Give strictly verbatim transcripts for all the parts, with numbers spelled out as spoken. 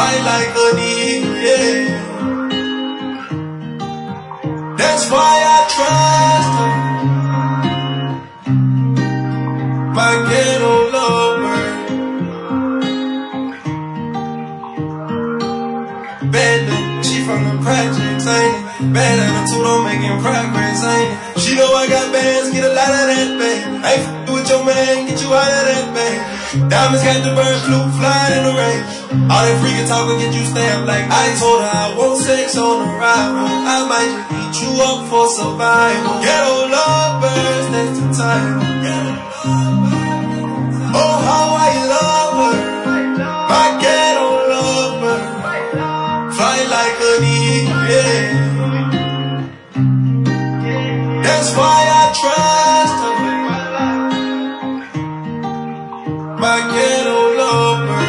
fly like an eagle, yeah. That's why I trust her, my ghetto lover. Bad bitch, she from the projects, ain't it? Bad attitude, I'm making progress, ain't it? She know I got bands, get a lot of that bag. I ain't f***ing with your man, get you out of that bag. Diamonds got the bird flu, flying in the rain. All that freaking talk will get you stabbed like I told her I want sex on arrival. I might just beat you up for survival. Ghetto lovers, that's the title. Oh, how I love her, my ghetto lover. Fly like an eagle, yeah. That's why I trust her, my ghetto lover.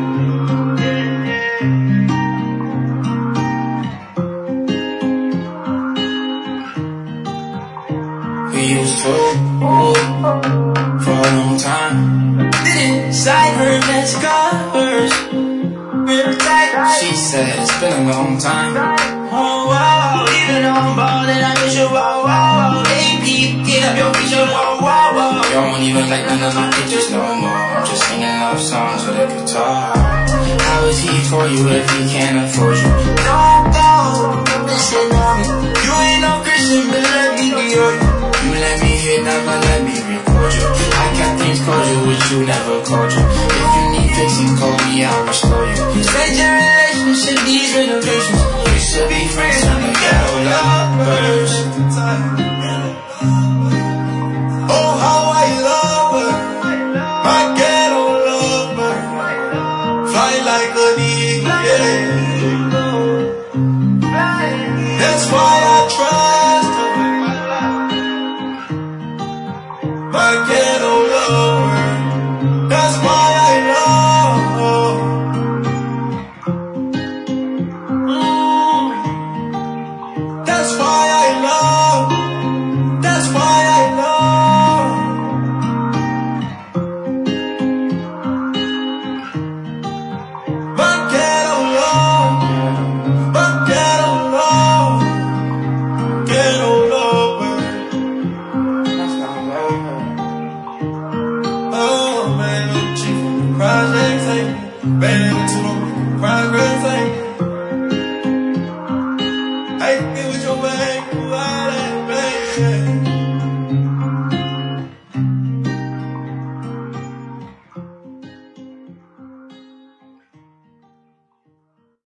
We used to for a long time. Didn't decide her best covers. She said it's been a long time. Oh wow, even though I'm ballin', I miss you. Wow wow, A P, get up your picture. Wow wow, wow. You don't even like none of my pictures no more. I'm just singing love songs with a guitar. How is he for you if he can't afford you? Don't go, listen on me. You ain't no Christian, but let me be your you. You let me hit, never let me record you. I got things cordial, which you never cordial. If you need fixing, call me, I'll restore you. Stage your relationship, these renovations. We should be friends on the ghetto lovers. Oh, how I love her, my ghetto lover. Fly like an eagle, yeah. That's why I trust her, my ghetto lover. That's why I love her. Mm. That's why I love. That's why I love. My ghetto love, my ghetto love, ghetto lover. Oh man, she from the projects, ain't it? Bad attitude, progress, ain't it? I ain't with your man,